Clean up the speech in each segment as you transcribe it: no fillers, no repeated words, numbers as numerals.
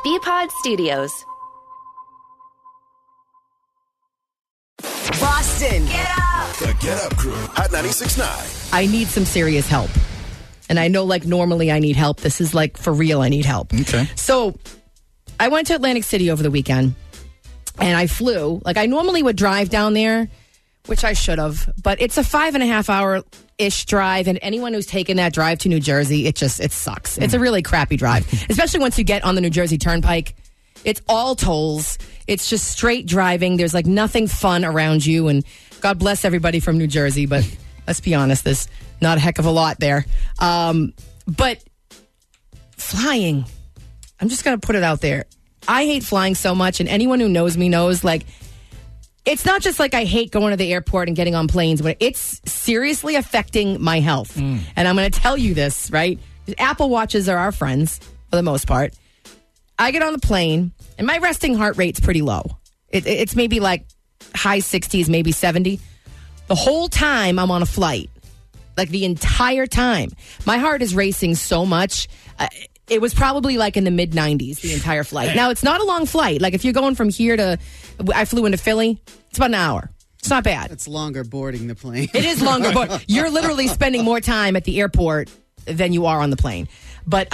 BPod Studios. Boston. Get up! The Get Up Crew, Hot 96.9. I need some serious help. And I know, like, normally I need help. This is, like, for real, I need help. Okay. So, I went to Atlantic City over the weekend, and I flew. Like, I normally would drive down there, which I should have, but it's a 5.5 hour-ish drive, and anyone who's taken that drive to New Jersey, it sucks. It's a really crappy drive, especially once you get on the New Jersey Turnpike. It's all tolls. It's just straight driving. There's, like, nothing fun around you, and God bless everybody from New Jersey, but let's be honest, there's not a heck of a lot there. But flying, I'm just going to put it out there. I hate flying so much, and anyone who knows me knows, like, it's not just like I hate going to the airport and getting on planes, but it's seriously affecting my health. And I'm going to tell you this, right? Apple Watches are our friends for the most part. I get on the plane, and my resting heart rate's pretty low. It's maybe like high 60s, maybe 70. The whole time I'm on a flight, like the entire time, my heart is racing so much. It was probably like in the mid 90s, the entire flight. Now, it's not a long flight. Like if you're going from here to, I flew into Philly, it's about an hour. It's not bad. It's longer boarding the plane. It is longer, but you're literally spending more time at the airport than you are on the plane. But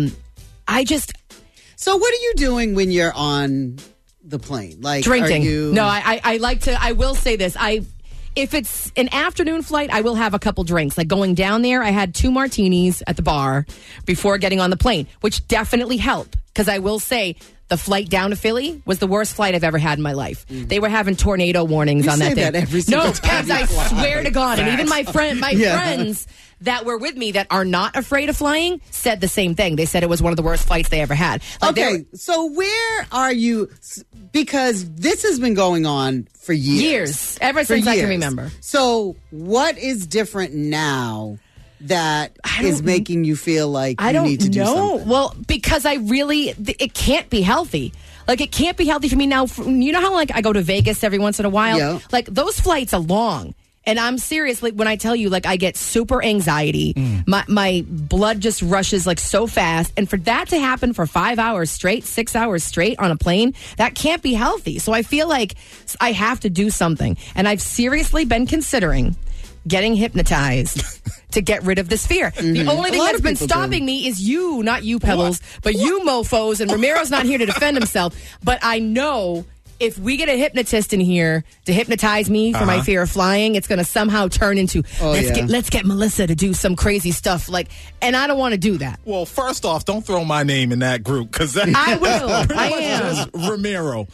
So what are you doing when you're on the plane? Like drinking. Are you... No, I like to, I will say this. If it's an afternoon flight, I will have a couple drinks. Like going down there, I had 2 martinis at the bar before getting on the plane, which definitely helped. Because I will say, the flight down to Philly was the worst flight I've ever had in my life. They were having tornado warnings on that say thing. that every single time I you fly. swear to God. And even my friends that were with me that are not afraid of flying said the same thing. They said it was one of the worst flights they ever had. Like okay, so where are you? Because this has been going on for years. Ever since I can remember. So what is different now that is making you feel like you need to do something? Well, because it can't be healthy. Like, it can't be healthy for me now. You know how, like, I go to Vegas every once in a while? Yeah. Like, those flights are long. And I'm serious, like, when I tell you, like, I get super anxiety. My blood just rushes, like, so fast. And for that to happen for 5 hours straight, 6 hours straight on a plane, that can't be healthy. So I feel like I have to do something. And I've seriously been considering getting hypnotized to get rid of this fear. The only thing that's been stopping me is you, not you, Pebbles, but you mofos. And Ramiro's not here to defend himself. But I know if we get a hypnotist in here to hypnotize me for my fear of flying, it's going to somehow turn into, let's get Melissa to do some crazy stuff. Like, and I don't want to do that. Well, first off, don't throw my name in that group, because I will. I am. Just Ramiro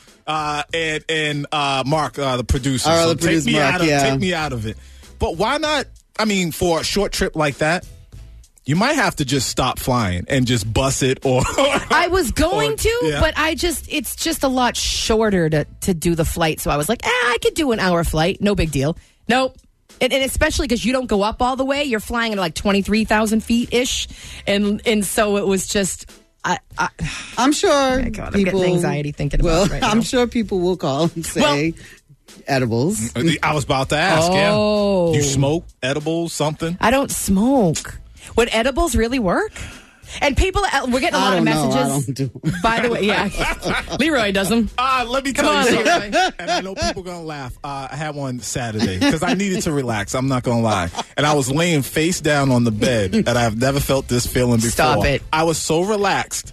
and Mark, the producer. Our So other producer, Mark, take me out of it. But why not? I mean, for a short trip like that, you might have to just stop flying and just bus it, or I was going but it's just a lot shorter to do the flight. So I was like, I could do an hour flight. No big deal. Nope. And especially because you don't go up all the way. You're flying at like 23,000 feet-ish. And so it was just... I'm sure God, I'm people... getting anxiety thinking about it right now. I'm sure people will call and say... edibles. I was about to ask, Oh. You smoke edibles, something? I don't smoke. Would edibles really work? And people, we're getting a lot of messages. I don't do them. By the way, Leroy does them. Let me tell you something. And I know people going to laugh. I had one Saturday because I needed to relax. I'm not going to lie. And I was laying face down on the bed, and I've never felt this feeling before. Stop it. I was so relaxed.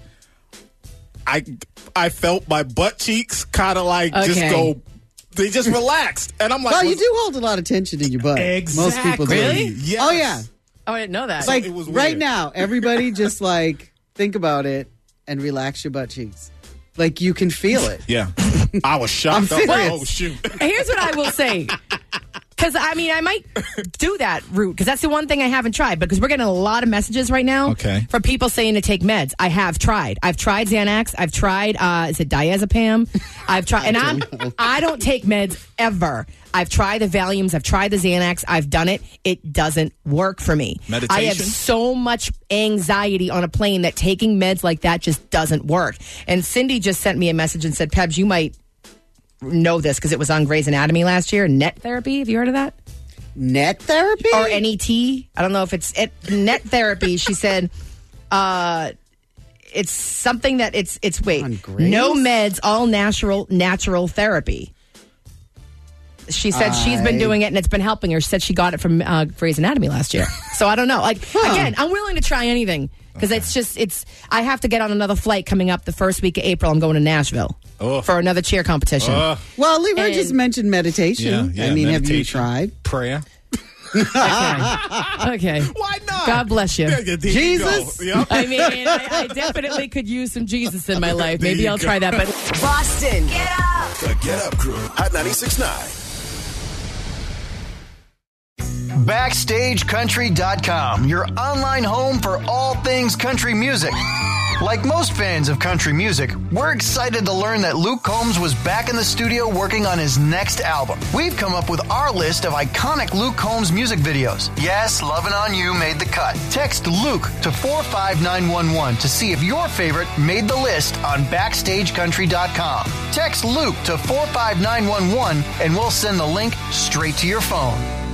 I felt my butt cheeks kind of like just go... They just relaxed. And I'm like... Well, you do hold a lot of tension in your butt. Exactly. Most people do. Really? Yes. Oh, yeah. Oh, I didn't know that. Like, it was right weird. now, everybody just, like, think about it and relax your butt cheeks. Like, you can feel it. Yeah. I was shocked. I was like, oh, shoot. Here's what I will say. Because, I mean, I might do that route, because that's the one thing I haven't tried. Because we're getting a lot of messages right now from people saying to take meds. I have tried. I've tried Xanax. I've tried, is it diazepam? I've tried, and I don't take meds ever. I've tried the Valiums. I've tried the Xanax. I've done it. It doesn't work for me. Meditation? I have so much anxiety on a plane that taking meds like that just doesn't work. And Cindy just sent me a message and said, Pebs, you might know this because it was on Grey's Anatomy last year. Net therapy. Have you heard of that? Net therapy? Or NET. I don't know if it's net therapy. She said it's something that it's wait, Grace? no meds, all natural therapy. She said she's been doing it and it's been helping her. She said she got it from Grey's Anatomy last year. So I don't know. Like, again, I'm willing to try anything because I have to get on another flight coming up the first week of April. I'm going to Nashville for another cheer competition. Well, Leroy just mentioned meditation. Yeah, I mean, meditation, have you tried? Prayer. Okay. Why not? God bless you. Jesus. Yep. I mean, I definitely could use some Jesus in my life. Maybe I'll try that. But Boston, get up. The Get Up Crew, Hot 96.9. BackstageCountry.com, your online home for all things country music. Like most fans of country music, we're excited to learn that Luke Combs was back in the studio working on his next album. We've come up with our list of iconic Luke Combs music videos. Yes, Lovin' On You made the cut. Text Luke to 45911 to see if your favorite made the list on BackstageCountry.com. Text Luke to 45911 and we'll send the link straight to your phone.